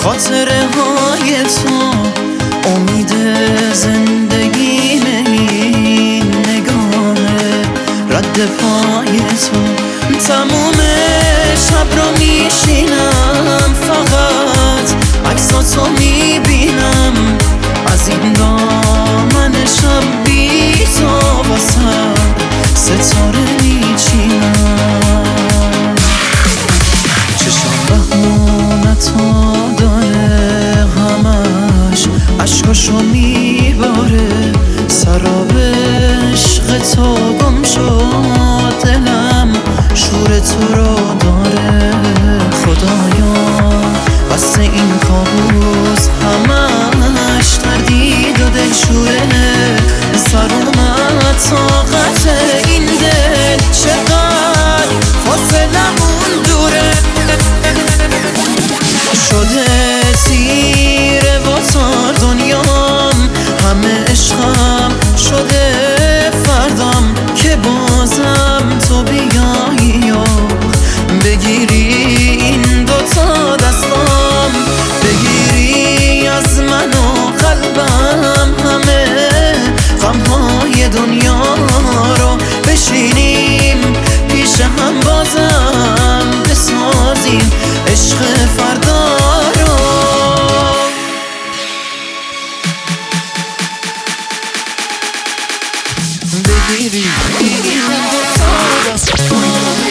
خاطره های تو امید زندگیمه، این نگاه رد پای تو. تموم شب رو میشینم فقط عکساتو میبینم، از این دامن شب بی تو واسه ستاره میچینم. چشم بهونتو داره، همش عشقاشو میباره، سراب عشق تو گم شد، دلم شور تو رو داره. خدایا بس این کابوس همش تردید و دلشوره، سر اومد طاقت این دل چقدر فاصلمون دوره. شده تیره و تار دنیام، همه عشقم شده فردام، که بازم تو بیایی و بگیری این دوتا دستام، بگیری از من و قلبم همه غمهای دنیا رو، بشینیم پیش هم بازم بسازیم عشق فردا رو. بگیری این دوتا دستام،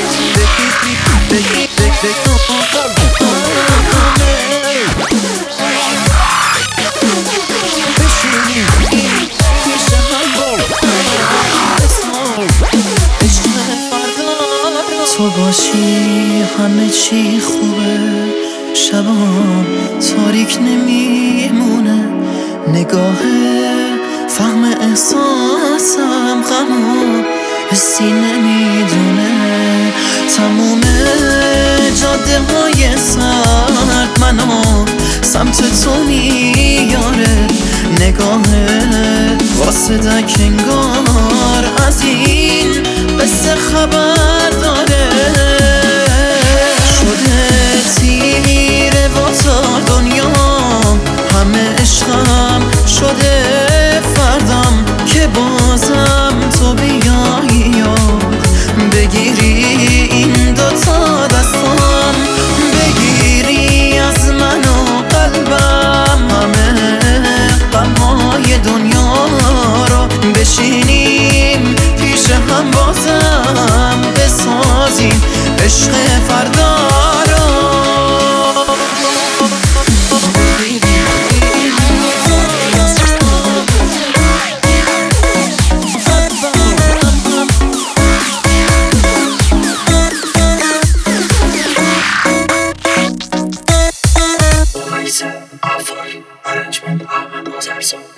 تو باشی همه چی خوبه، شبام تاریک نمیمونه، نگاه فهم احساسم غمو حسی نمیدونه. تموم جاده های سرد منو سمت تو میاره، نگاه واسه انگار از این قصه خبر داره. شده تیره و تار دنیام، همه عشقم شده فردام، که بازم تو بیایی و بگیری این دوتا دستام، بگیری از من و قلبم همه غمهای دنیا رو، بشینیم پیش هم بازم بسازیم عشق